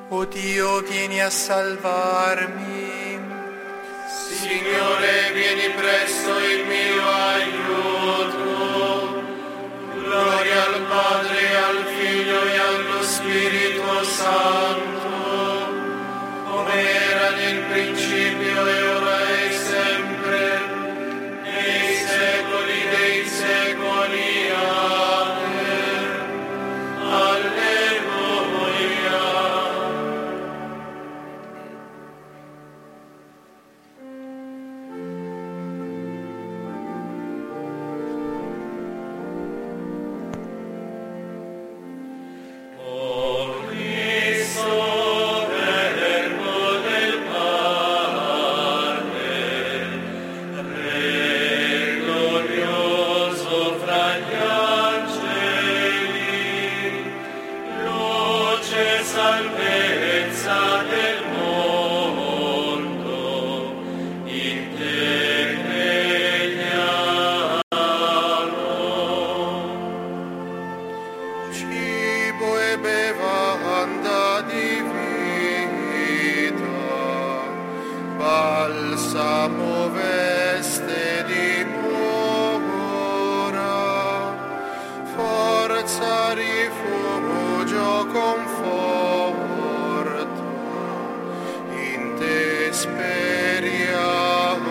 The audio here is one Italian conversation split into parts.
O Dio, vieni a salvarmi. Signore, vieni presto in mio aiuto. Gloria al Padre, al Figlio e allo Spirito Santo, come era nel principio e ora e sempre, nei secoli dei secoli. Amen. Alleluia. Salvezza del mondo, in te crediamo. Cibo e bevanda di vita, balsamo veste dimora, forza rifugio conforto, in te speriamo.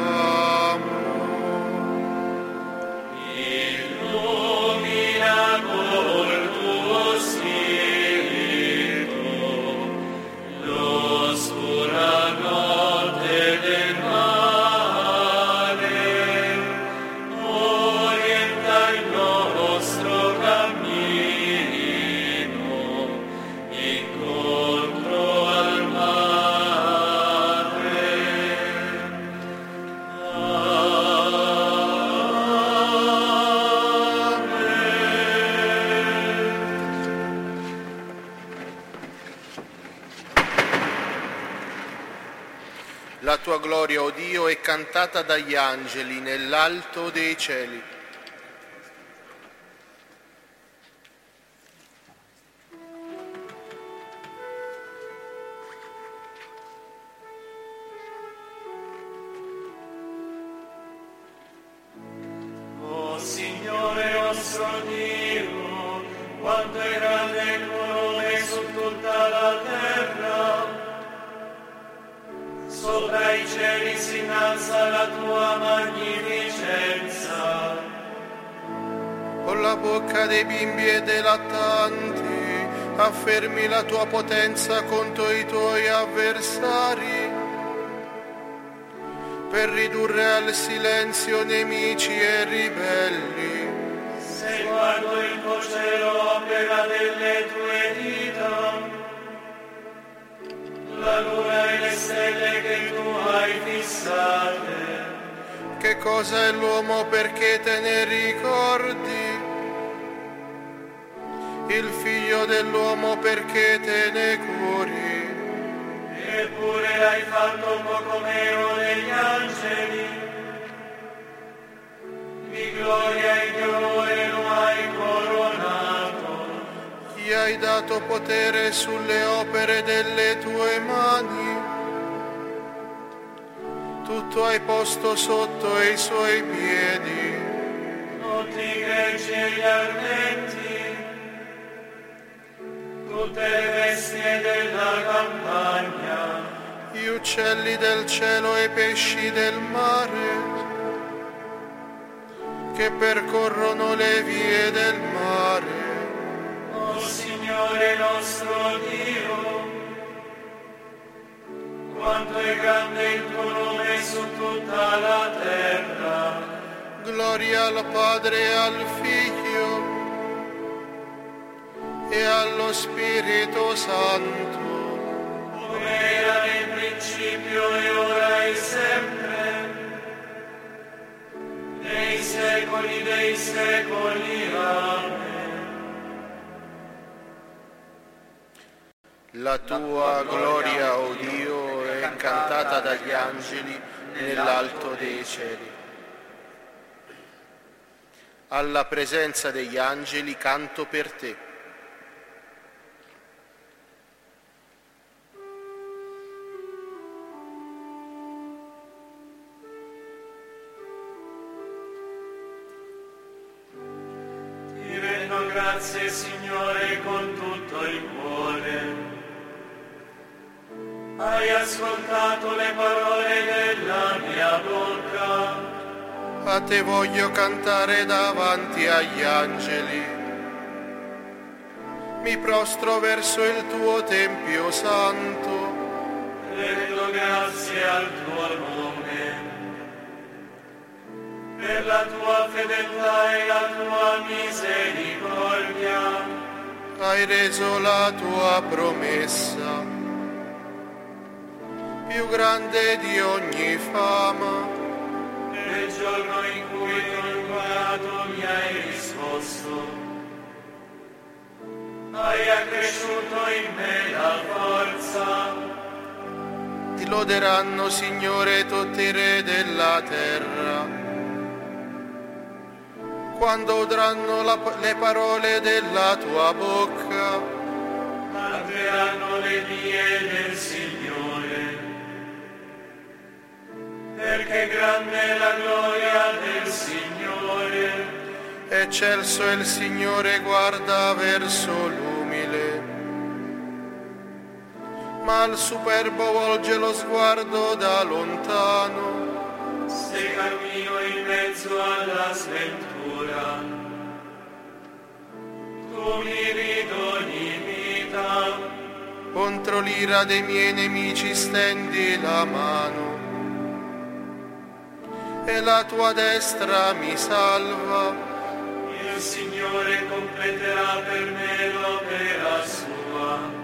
Illumina col tuo spirito l'oscura notte del male, orienta il nostro cammino incontro al mare. La tua gloria, o Dio, è cantata dagli angeli nell'alto dei cieli. O Signore nostro Dio, quanto è grande il tuo nome su tutta la terra. Sopra i cieli si innalza la tua magnificenza. Con la bocca dei bimbi e dei lattanti affermi la tua potenza contro i tuoi avversari, per ridurre al silenzio nemici e ribelli. Se guardo il tuo cielo, opera delle tue dita, la luna e le stelle che tu hai fissate. Che cosa è l'uomo perché te ne ricordi? Il figlio dell'uomo perché te ne curi? Eppure l'hai fatto un poco meno degli angeli. Di gloria e di onore lo hai coronato. Gli hai dato potere sulle opere delle tue mani. Tutto hai posto sotto i suoi piedi. Tutti i greggi e gli armenti, tutte le bestie della campagna, Gli uccelli del cielo e i pesci del mare, che percorrono le vie del mare. o Signore nostro Dio, quanto è grande il tuo nome su tutta la terra. Gloria al Padre e al Figlio e allo Spirito Santo, Come era nel principio e ora e sempre, nei secoli dei secoli. Amen. La tua gloria, o Dio, è cantata dagli angeli nell'alto dei cieli. Alla presenza degli angeli canto per te. grazie, Signore, con tutto il cuore. Hai ascoltato le parole della mia bocca. A te voglio cantare davanti agli angeli. Mi prostro verso il tuo Tempio santo. Rendo grazie al tuo nome, per la tua fedeltà e la tua misericordia. Hai reso la tua promessa, più grande di ogni fama. Nel giorno in cui t'ho invocato mi hai risposto. Hai accresciuto in me la forza. Ti loderanno, Signore, tutti i re della terra, quando udranno le parole della tua bocca. Canteranno le vie del Signore, perché grande è la gloria del Signore. Eccelso è il Signore, guarda verso l'umile, ma al superbo volge lo sguardo da lontano. Se cammino in mezzo alla sventura, tu mi ridoni vita. Contro l'ira dei miei nemici stendi la mano, e la tua destra mi salva. Il Signore completerà per me l'opera sua.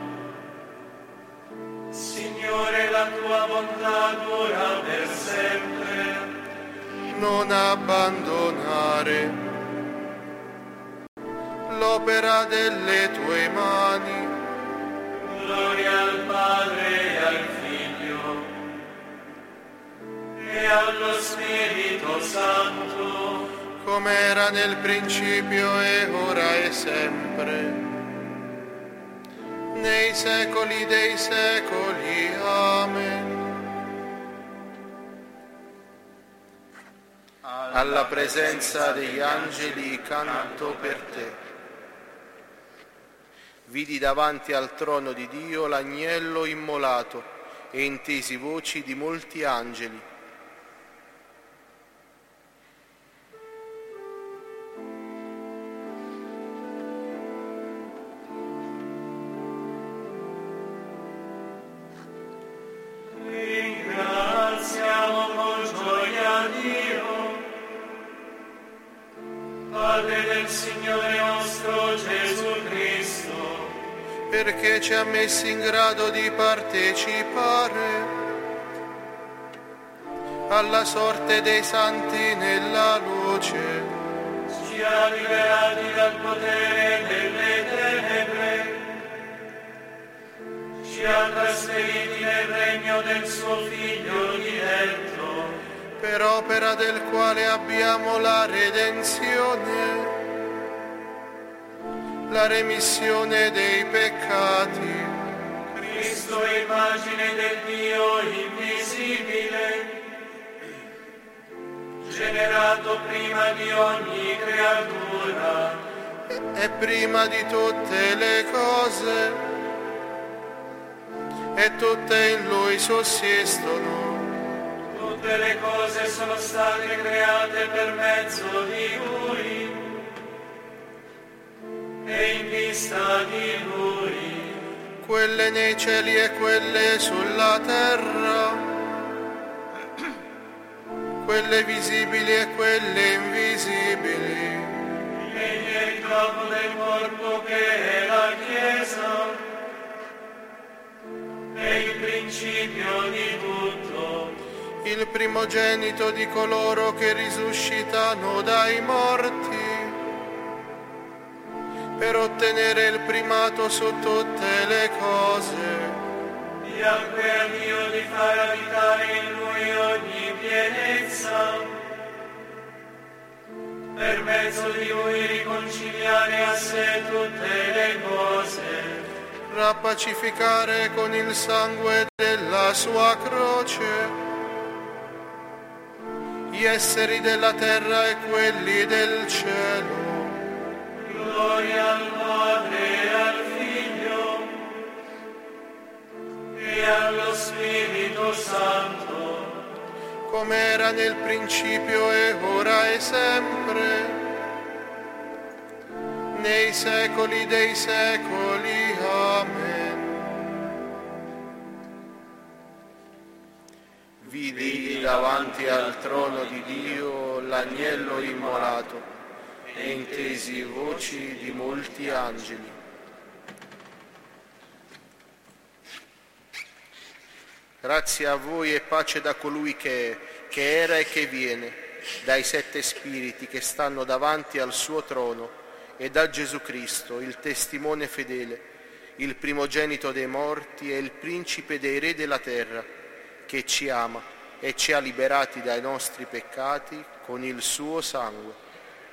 Signore, la tua bontà dura per sempre. Non abbandonare l'opera delle tue mani. Gloria al Padre e al Figlio e allo Spirito Santo, come era nel principio e ora e sempre, nei secoli dei secoli. Amen. Alla presenza degli angeli canto per te. Vidi davanti al trono di Dio l'agnello immolato e intesi voci di molti angeli. ringraziamo con gioia Dio, Padre del Signore nostro Gesù Cristo, perché ci ha messi in grado di partecipare alla sorte dei santi nella luce. ci ha liberati dal potere delle tenebre, ci ha trasferiti nel regno del suo Figlio diletto, Per opera del quale abbiamo la redenzione, la remissione dei peccati. Cristo è immagine del Dio invisibile, generato prima di ogni creatura, E prima di tutte le cose, e tutte in Lui sussistono. tutte le cose sono state create per mezzo di Lui e in vista di Lui, Quelle nei cieli e quelle sulla terra, quelle visibili e quelle invisibili. egli è il capo del corpo che è la Chiesa, è il principio di tutto, Il primogenito di coloro che risuscitano dai morti, per ottenere il primato su tutte le cose. piacque a Dio di far abitare in Lui ogni pienezza, per mezzo di Lui riconciliare a sé tutte le cose, Rappacificare con il sangue della sua croce gli esseri della terra e quelli del cielo. gloria al Padre e al Figlio e allo Spirito Santo, come era nel principio e ora e sempre, nei secoli dei secoli. Amen. Vidi davanti al trono di Dio l'agnello immolato e intesi voci di molti angeli. Grazie a voi e pace da colui che è, che era e che viene, dai 7 spiriti che stanno davanti al suo trono e da Gesù Cristo, il testimone fedele, il primogenito dei morti e il principe dei re della terra, che ci ama e ci ha liberati dai nostri peccati con il suo sangue.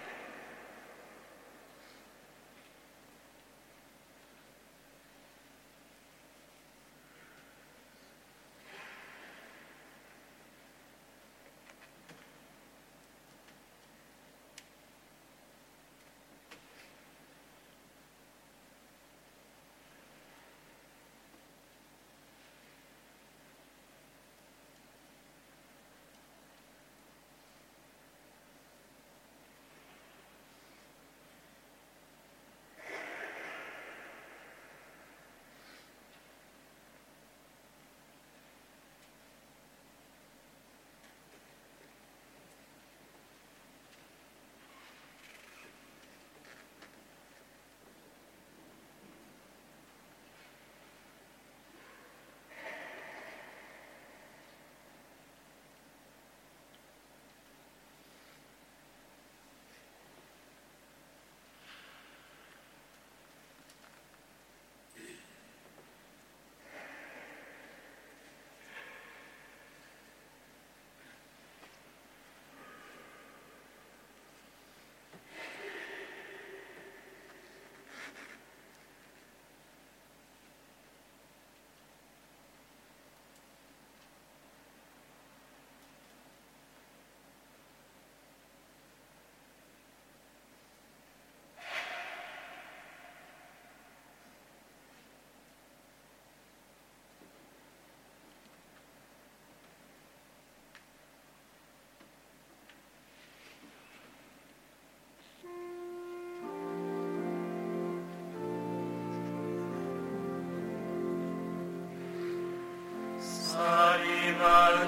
Saliva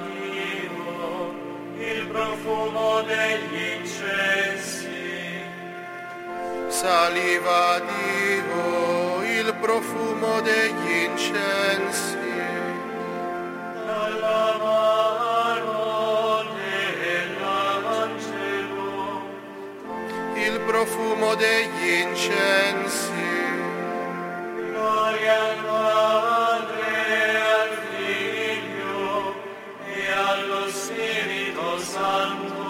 Dio, il profumo degli incensi. Saliva Dio, il profumo degli incensi. Dalla mano dell'angelo, Il profumo degli incensi. gloria al Padre e al Figlio e allo Spirito Santo.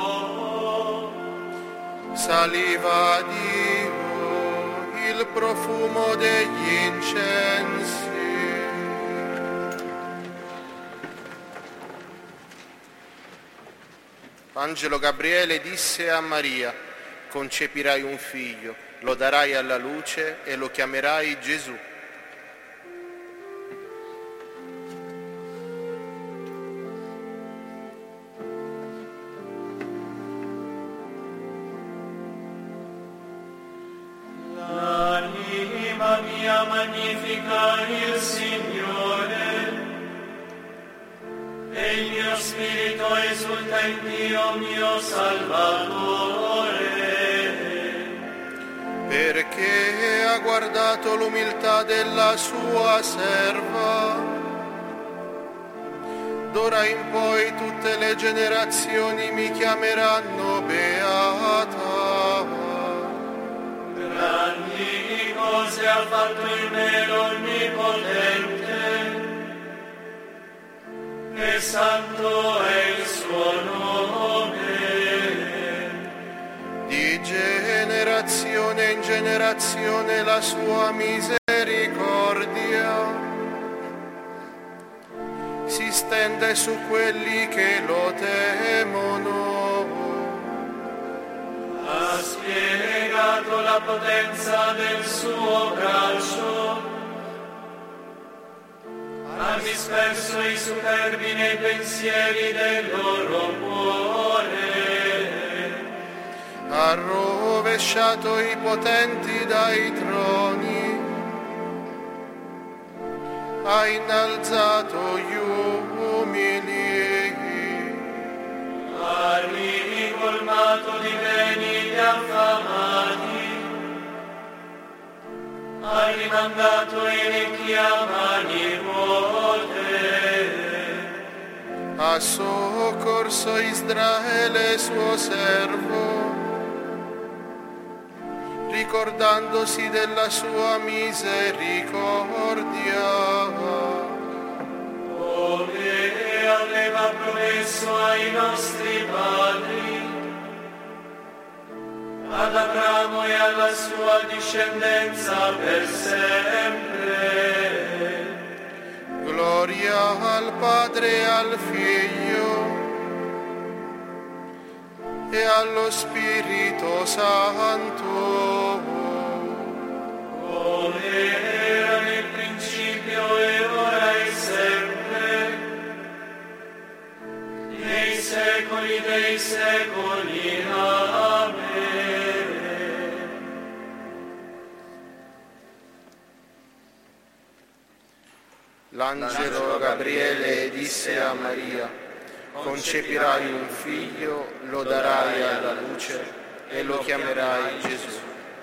Saliva Dio, il profumo degli incensi. Angelo Gabriele disse a Maria: concepirai un figlio, lo darai alla luce e lo chiamerai Gesù. L'anima mia magnifica il Signore, e il mio spirito esulta in Dio mio Salvatore, perché ha guardato l'umiltà della sua serva. D'ora in poi tutte le generazioni mi chiameranno beata. grandi cose ha fatto in me l'Onnipotente, e santo è il suo nome. Di generazione in generazione la sua misericordia si stende su quelli che lo temono. A spiegato la potenza del suo braccio, ha disperso i superbi nei pensieri del loro cuore, ha rovesciato i potenti dai troni, ha innalzato gli umili, ha ricolmato di beni gli affamati, ha rimandato i ricchi a mani vuote, ha soccorso Israele suo servo, ricordandosi della sua misericordia, come aveva promesso ai nostri padri, ad Abramo e alla sua discendenza per sempre. Gloria al Padre e al Figlio e allo Spirito Santo, come era nel principio e ora e sempre, nei secoli dei secoli. Amen. L'angelo Gabriele disse a Maria: concepirai un figlio, lo darai alla luce e lo chiamerai Gesù.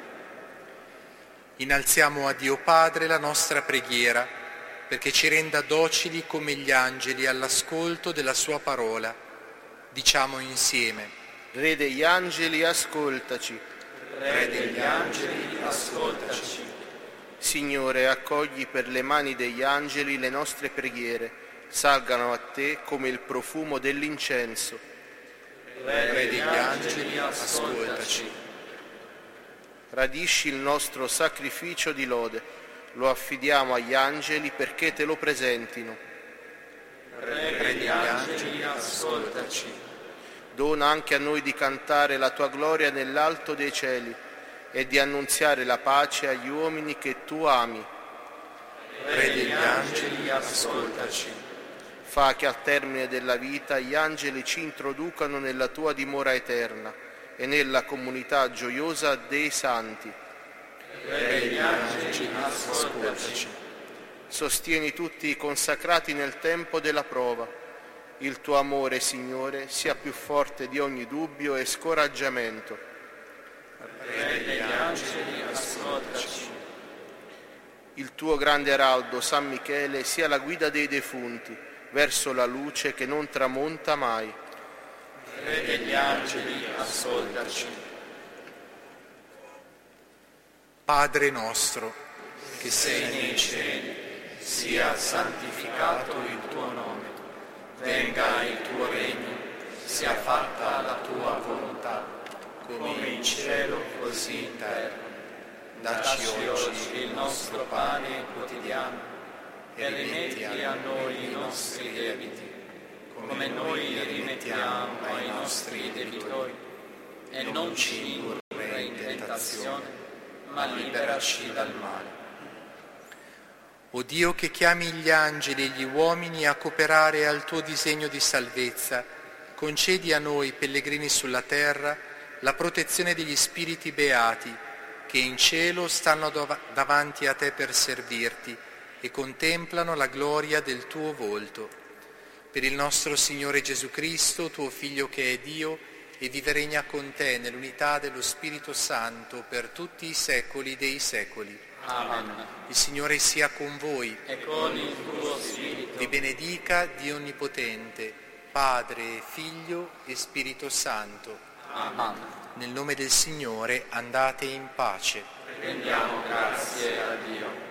Innalziamo a Dio Padre la nostra preghiera perché ci renda docili come gli angeli all'ascolto della sua parola. Diciamo insieme: Re degli angeli, ascoltaci. Re degli angeli, ascoltaci. Signore, accogli per le mani degli angeli le nostre preghiere, salgano a te come il profumo dell'incenso. Re degli angeli, ascoltaci. Radisci il nostro sacrificio di lode, lo affidiamo agli angeli perché te lo presentino. Re degli angeli, ascoltaci. Dona anche a noi di cantare la tua gloria nell'alto dei cieli e di annunziare la pace agli uomini che tu ami. Re degli angeli, ascoltaci. Fa che al termine della vita gli angeli ci introducano nella tua dimora eterna e nella comunità gioiosa dei santi. Re degli angeli, ascoltaci. Sostieni tutti i consacrati nel tempo della prova. Il tuo amore, Signore, sia più forte di ogni dubbio e scoraggiamento. Re degli angeli, ascoltaci. Il tuo grande araldo, San Michele, sia la guida dei defunti verso la luce che non tramonta mai. Re degli angeli, ascoltaci. Padre nostro, Che sei nei cieli, sia santificato il tuo nome. Venga il tuo regno, sia fatta la tua volontà, come in cielo così in terra. Dacci oggi il nostro pane quotidiano e rimetti a noi i nostri debiti, come noi rimettiamo ai nostri debitori, e non ci indurre in tentazione, ma liberaci dal male. o Dio che chiami gli angeli e gli uomini a cooperare al tuo disegno di salvezza, concedi a noi, pellegrini sulla terra, la protezione degli spiriti beati, che in cielo stanno davanti a te per servirti e contemplano la gloria del tuo volto. Per il nostro Signore Gesù Cristo, tuo Figlio che è Dio, e vive e regna con te nell'unità dello Spirito Santo per tutti i secoli dei secoli. Amen. Il Signore sia con voi. E con il tuo spirito. Vi benedica Dio Onnipotente, Padre, Figlio e Spirito Santo. Amen. Nel nome del Signore andate in pace. Rendiamo grazie a Dio.